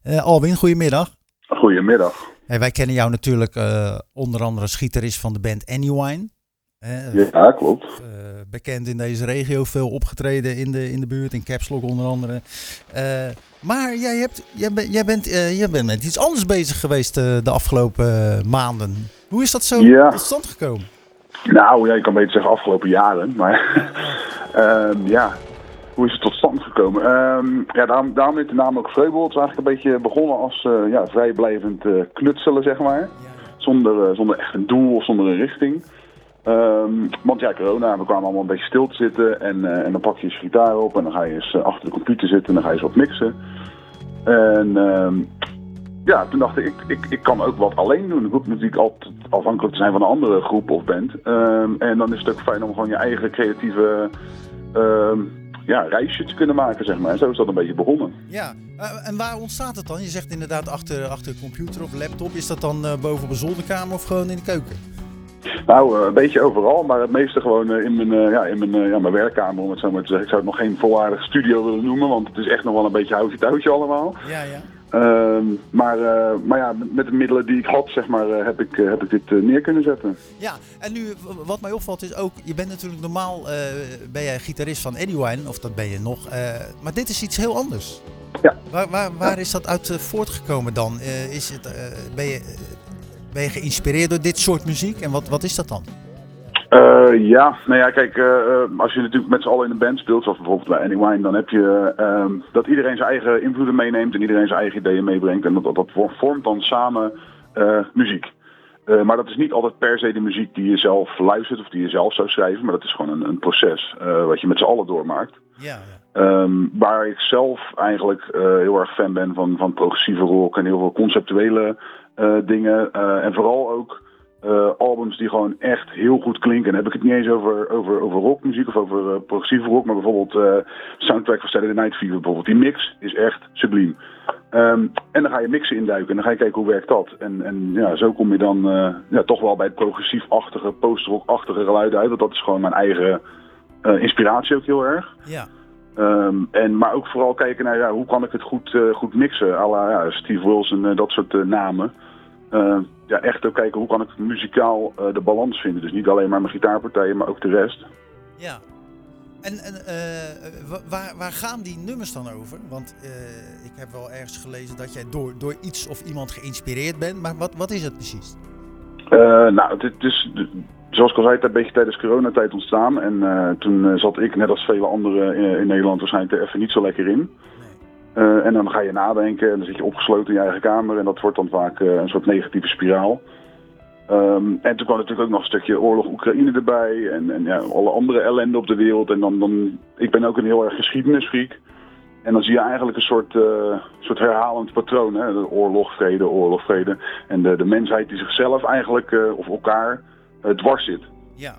Alwin, goedemiddag. Goedemiddag. Hey, wij kennen jou natuurlijk onder andere als gitarist van de band Anywine. Ja, klopt. Bekend in deze regio, veel opgetreden in de buurt, in Caps Lock onder andere. Maar jij bent met iets anders bezig geweest de afgelopen maanden. Hoe is dat zo tot stand gekomen? Nou, ja, je kan beter zeggen afgelopen jaren, maar hoe is het tot stand gekomen? Daarom heet de naam ook Vreubel. Het is eigenlijk een beetje begonnen als vrijblijvend knutselen, zeg maar. Zonder echt een doel of zonder een richting. Want ja, corona, we kwamen allemaal een beetje stil te zitten en dan pak je je gitaar op en dan ga je eens achter de computer zitten en dan ga je eens wat mixen. En toen dacht ik kan ook wat alleen doen. Ik hoef natuurlijk altijd afhankelijk te zijn van een andere groep of band. En dan is het ook fijn om gewoon je eigen creatieve reisje te kunnen maken, zeg maar. En zo is dat een beetje begonnen. Ja, en waar ontstaat het dan? Je zegt inderdaad achter een computer of laptop. Is dat dan boven op een zolderkamer of gewoon in de keuken? Nou, een beetje overal, maar het meeste gewoon in mijn werkkamer, om het zo maar te zeggen. Ik zou het nog geen volwaardige studio willen noemen, want het is echt nog wel een beetje houtje-touwtje allemaal. Ja, ja. Maar met de middelen die ik had, zeg maar, heb ik dit neer kunnen zetten. Ja, en nu, wat mij opvalt is ook, je bent natuurlijk normaal, ben jij gitarist van Anywine, of dat ben je nog, maar dit is iets heel anders. Ja. Waar is dat uit voortgekomen dan? Ben je geïnspireerd door dit soort muziek en wat is dat dan? Kijk, als je natuurlijk met z'n allen in een band speelt, zoals bijvoorbeeld bij Anywine, dan heb je dat iedereen zijn eigen invloeden meeneemt en iedereen zijn eigen ideeën meebrengt. En dat vormt dan samen muziek. Maar dat is niet altijd per se de muziek die je zelf luistert of die je zelf zou schrijven, maar dat is gewoon een proces wat je met z'n allen doormaakt. Ja. Waar ik zelf eigenlijk heel erg fan ben van progressieve rock en heel veel conceptuele dingen. En vooral ook albums die gewoon echt heel goed klinken. Dan heb ik het niet eens over rockmuziek of over progressieve rock, maar bijvoorbeeld soundtrack van Saturday Night Fever bijvoorbeeld. Die mix is echt subliem. En dan ga je mixen induiken en dan ga je kijken hoe werkt dat. En zo kom je dan toch wel bij het progressief-achtige, post-rock-achtige geluid uit. Want dat is gewoon mijn eigen inspiratie ook heel erg. Ja. Maar ook vooral kijken naar hoe kan ik het goed mixen. À la Steve Wilson, dat soort namen. Echt ook kijken hoe kan ik muzikaal de balans vinden. Dus niet alleen maar mijn gitaarpartijen, maar ook de rest. Ja. En waar gaan die nummers dan over? Want ik heb wel ergens gelezen dat jij door iets of iemand geïnspireerd bent. Maar wat is het precies? Het is, zoals ik al zei, een beetje tijdens coronatijd ontstaan. En toen zat ik, net als vele anderen in Nederland, waarschijnlijk er even niet zo lekker in. En dan ga je nadenken en dan zit je opgesloten in je eigen kamer. En dat wordt dan vaak een soort negatieve spiraal. En toen kwam natuurlijk ook nog een stukje oorlog Oekraïne erbij. En alle andere ellende op de wereld. En dan ik ben ook een heel erg geschiedenisfreak. En dan zie je eigenlijk een soort herhalend patroon. Hè? De oorlog, vrede. En de mensheid die zichzelf eigenlijk, of elkaar, dwars zit. Ja.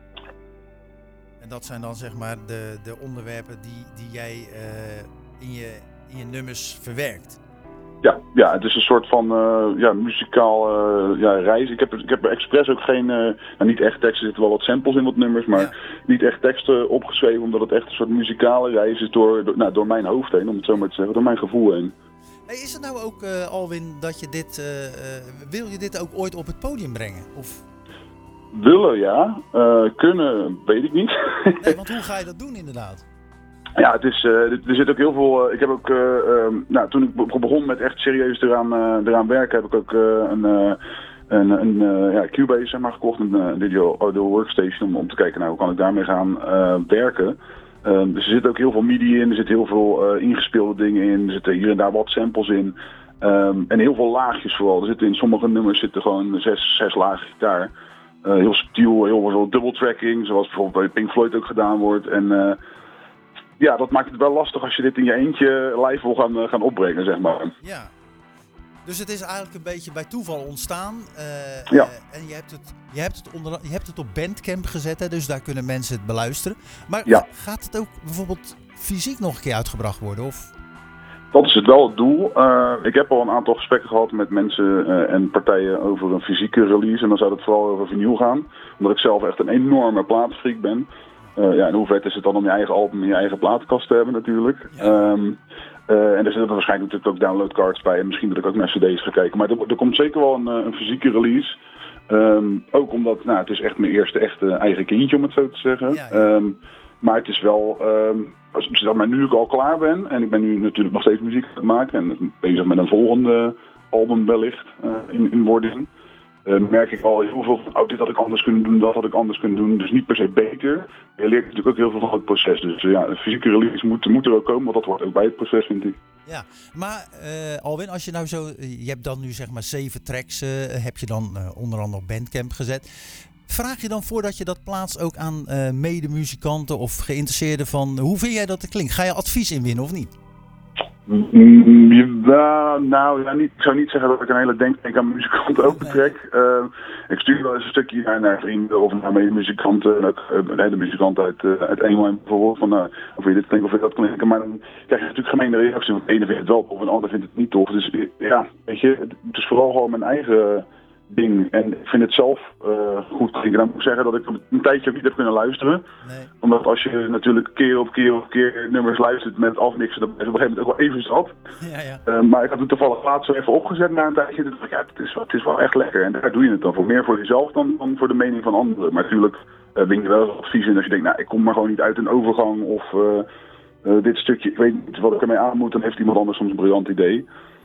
En dat zijn dan zeg maar de onderwerpen die jij in je nummers verwerkt. Ja, het is een soort van muzikaal reis. Ik heb expres ook geen, niet echt teksten, er zitten wel wat samples in wat nummers, maar niet echt teksten opgeschreven, omdat het echt een soort muzikale reis is door mijn hoofd heen, om het zo maar te zeggen, door mijn gevoel heen. Hey, is het nou ook, Alwin, dat je wil je dit ook ooit op het podium brengen? Of? Willen, ja. Kunnen, weet ik niet. Nee, want hoe ga je dat doen inderdaad? Ja, het is, er zit ook heel veel. Ik heb ook, toen ik begon met echt serieus eraan werken, heb ik ook een Cubase zeg maar, gekocht, een Digital Audio Workstation, om te kijken naar hoe kan ik daarmee gaan werken. Dus er zit ook heel veel MIDI in, er zit heel veel ingespeelde dingen in, er zitten hier en daar wat samples in. En heel veel laagjes vooral. Er zitten in sommige nummers zitten gewoon zes lagen gitaar. Heel subtiel, heel veel double tracking, zoals bijvoorbeeld bij Pink Floyd ook gedaan wordt. En dat maakt het wel lastig als je dit in je eentje live wil gaan opbrengen, zeg maar. Ja. Dus het is eigenlijk een beetje bij toeval ontstaan. En je hebt het op Bandcamp gezet, hè, dus daar kunnen mensen het beluisteren. Maar gaat het ook bijvoorbeeld fysiek nog een keer uitgebracht worden? Of? Dat is wel het doel. Ik heb al een aantal gesprekken gehad met mensen en partijen over een fysieke release. En dan zou het vooral over vinyl gaan. Omdat ik zelf echt een enorme platenfreak ben. En hoe vet is het dan om je eigen album in je eigen platenkast te hebben natuurlijk. En er zitten waarschijnlijk natuurlijk ook downloadcards bij. En misschien dat ik ook naar cd's ga kijken. Maar er komt zeker wel een fysieke release. Ook omdat het is echt mijn eerste echte eigen kindje, om het zo te zeggen. Ja. Maar het is wel... nu ik al klaar ben. En ik ben nu natuurlijk nog steeds muziek aan het maken. En bezig met een volgende album wellicht in wording. Merk ik al heel veel van, dit had ik anders kunnen doen, dat had ik anders kunnen doen. Dus niet per se beter. Je leert natuurlijk ook heel veel van het proces. Dus een fysieke release moet er ook komen, want dat hoort ook bij het proces, vind ik. Ja, maar Alwin, als je nou zo... Je hebt dan nu zeg maar 7 tracks, heb je dan onder andere op Bandcamp gezet. Vraag je dan voordat je dat plaatst ook aan medemuzikanten of geïnteresseerden van... Hoe vind jij dat het klinkt? Ga je advies inwinnen of niet? Ik zou niet zeggen dat ik een hele denktank aan muzikanten opentrek. Ik stuur wel eens een stukje naar vrienden of naar medemuzikanten. De muzikanten uit Eenwijn bijvoorbeeld. Van, of je dit klinkt of je dat klinkt. Maar dan krijg je natuurlijk gemene reacties. Want de ene vindt het wel tof en de ander vindt het niet tof. Dus ja, weet je, het is vooral gewoon mijn eigen ding. En ik vind het zelf goed klinken. Dan moet ik zeggen dat ik een tijdje ook niet heb kunnen luisteren. Nee. Omdat als je natuurlijk keer op keer nummers luistert met afmixen, dan is het op een gegeven moment ook wel even zat. Ja. Maar ik had het toevallig laatst zo even opgezet na een tijdje. Toen dacht ik, het is wel echt lekker. En daar doe je het dan voor. Meer voor jezelf dan voor de mening van anderen. Maar natuurlijk win je wel eens advies in als je denkt, ik kom maar gewoon niet uit een overgang. Of dit stukje, ik weet niet wat ik ermee aan moet. Dan heeft iemand anders soms een briljant idee.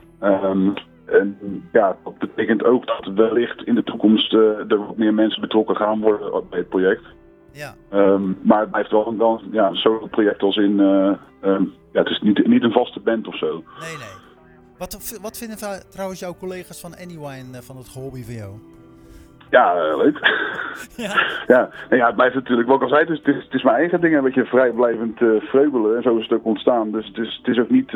En ja, dat betekent ook dat wellicht in de toekomst er wat meer mensen betrokken gaan worden bij het project. Ja. Maar het blijft wel zo'n project als in... het is niet een vaste band of zo. Nee. Wat vinden trouwens jouw collega's van Anywine van het hobby van jou? Ja, leuk. Ja, het blijft natuurlijk, wat ik al zei, het is mijn eigen ding. Een beetje vrijblijvend vreubelen en zo is het ook ontstaan. Dus het is ook niet...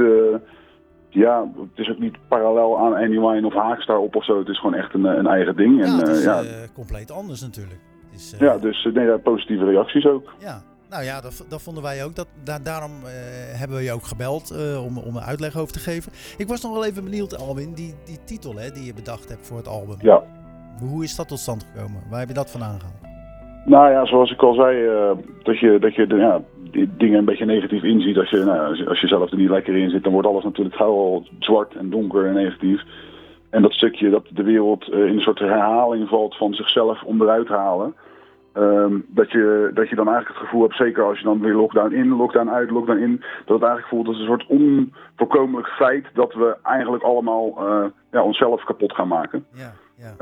het is ook niet parallel aan Anywine of Haakstar op of zo. Het is gewoon echt een eigen ding. Ja, het is compleet anders natuurlijk. Dus positieve reacties ook. Ja, nou ja, dat vonden wij ook. Daarom hebben we je ook gebeld om een uitleg over te geven. Ik was nog wel even benieuwd, Alwin, die titel die je bedacht hebt voor het album. Ja. Hoe is dat tot stand gekomen? Waar heb je dat vandaan gehaald? Nou ja, zoals ik al zei, dat je die dingen een beetje negatief inziet. Als je zelf er niet lekker in zit, dan wordt alles natuurlijk gauw al zwart en donker en negatief. En dat stukje dat de wereld in een soort herhaling valt van zichzelf onderuit halen. Dat je dan eigenlijk het gevoel hebt, zeker als je dan weer lockdown in, lockdown uit, lockdown in, dat het eigenlijk voelt als een soort onvoorkomelijk feit dat we eigenlijk allemaal onszelf kapot gaan maken. Ja.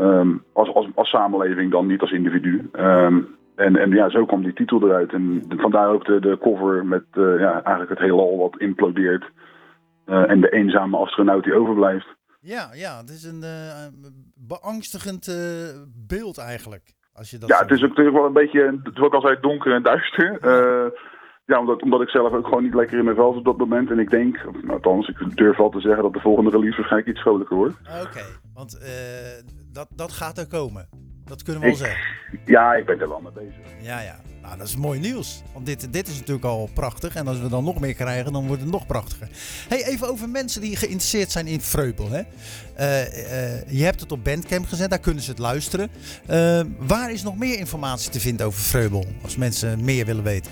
Als samenleving dan, niet als individu. En zo kwam die titel eruit. En vandaar ook de cover met eigenlijk het heelal wat implodeert. En de eenzame astronaut die overblijft. Ja, het is een beangstigend beeld eigenlijk. Als je dat het is ook natuurlijk wel een beetje, het is ook altijd donker en duister. Omdat ik zelf ook gewoon niet lekker in mijn vel zit op dat moment. En ik denk, althans, ik durf wel te zeggen dat de volgende release waarschijnlijk iets vrolijker wordt. Oké, want dat gaat er komen. Dat kunnen we wel zeggen. Ja, ik ben er wel mee bezig. Ja. Nou, dat is mooi nieuws. Want dit is natuurlijk al prachtig. En als we dan nog meer krijgen, dan wordt het nog prachtiger. Hey, even over mensen die geïnteresseerd zijn in Vreubel. Hè? Je hebt het op Bandcamp gezet, daar kunnen ze het luisteren. Waar is nog meer informatie te vinden over Vreubel? Als mensen meer willen weten.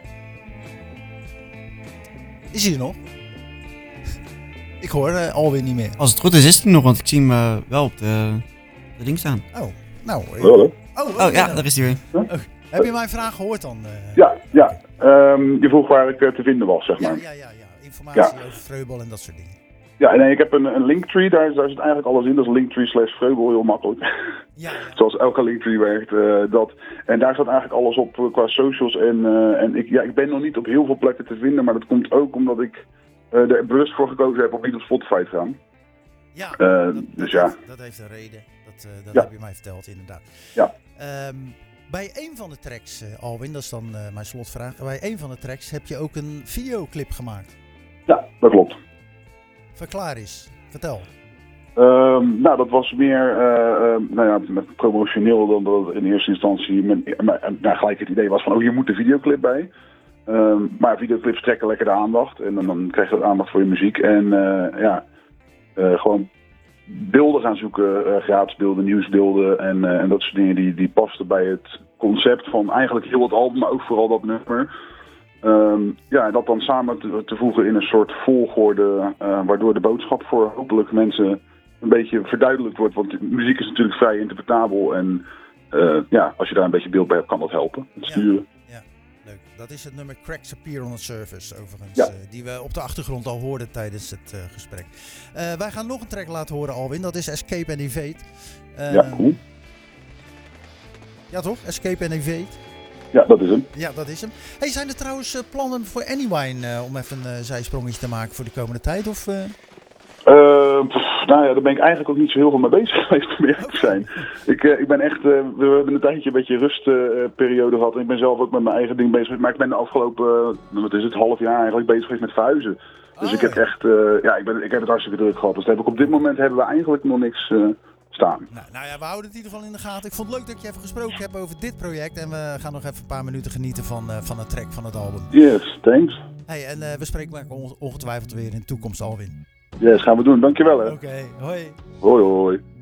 Is hij er nog? Ik hoor Alwin niet meer. Als het goed is hij nog, want ik zie hem wel op de ding staan. Oh, nou. Ja, daar is hij weer. Oh, heb je mijn vraag gehoord dan? Ja. Je vroeg waar ik te vinden was, zeg maar. Ja. Informatie over Vreubel en dat soort dingen. Ja, nee, ik heb een linktree, daar zit eigenlijk alles in. Dat is linktree/Vreubel, heel makkelijk. Ja. Zoals elke linktree werkt. En daar staat eigenlijk alles op qua socials. En ik ben nog niet op heel veel plekken te vinden, maar dat komt ook omdat ik er bewust voor gekozen heb om niet op Spotify te gaan. Ja, dat heeft een reden. Dat heb je mij verteld, inderdaad. Ja. Bij een van de tracks, Alwin, dat is dan mijn slotvraag. Bij een van de tracks heb je ook een videoclip gemaakt. Ja, dat klopt. Verklaar eens. Vertel. Dat was meer promotioneel dan dat het in eerste instantie gelijk het idee was van, je moet een videoclip bij. Maar videoclips trekken lekker de aandacht. En dan krijg je de aandacht voor je muziek. En gewoon beelden gaan zoeken, gratis beelden, nieuwsbeelden en dat soort dingen die pasten bij het concept van eigenlijk heel het album, maar ook vooral dat nummer. En dat dan samen te voegen in een soort volgorde, waardoor de boodschap voor hopelijk mensen een beetje verduidelijkt wordt. Want muziek is natuurlijk vrij interpretabel en als je daar een beetje beeld bij hebt, kan dat helpen. Het sturen. Ja, leuk. Dat is het nummer Cracks Appear on the Surface, overigens. Die we op de achtergrond al hoorden tijdens het gesprek. Wij gaan nog een track laten horen, Alwin. Dat is Escape and Evade. Cool. Ja, toch? Escape and Evade. Ja, dat is hem. Ja, dat is hem. Hey, zijn er trouwens plannen voor Anywine om even een zijsprongetje te maken voor de komende tijd? Of, daar ben ik eigenlijk ook niet zo heel veel mee bezig geweest, om eerlijk te zijn. Ik ben echt, we hebben een tijdje een beetje rustperiode gehad. En ik ben zelf ook met mijn eigen ding bezig. Maar ik ben de afgelopen, half jaar eigenlijk bezig geweest met verhuizen. Dus ik heb echt, ik heb het hartstikke druk gehad. Dus op dit moment hebben we eigenlijk nog niks staan. Nou ja, we houden het in ieder geval in de gaten. Ik vond het leuk dat ik je even gesproken heb over dit project. En we gaan nog even een paar minuten genieten van het track van het album. Yes, thanks. Hey, en we spreken elkaar ongetwijfeld weer in de toekomst, Alwin. Yes, gaan we doen. Dankjewel hè. Oké, hoi. Hoi hoi.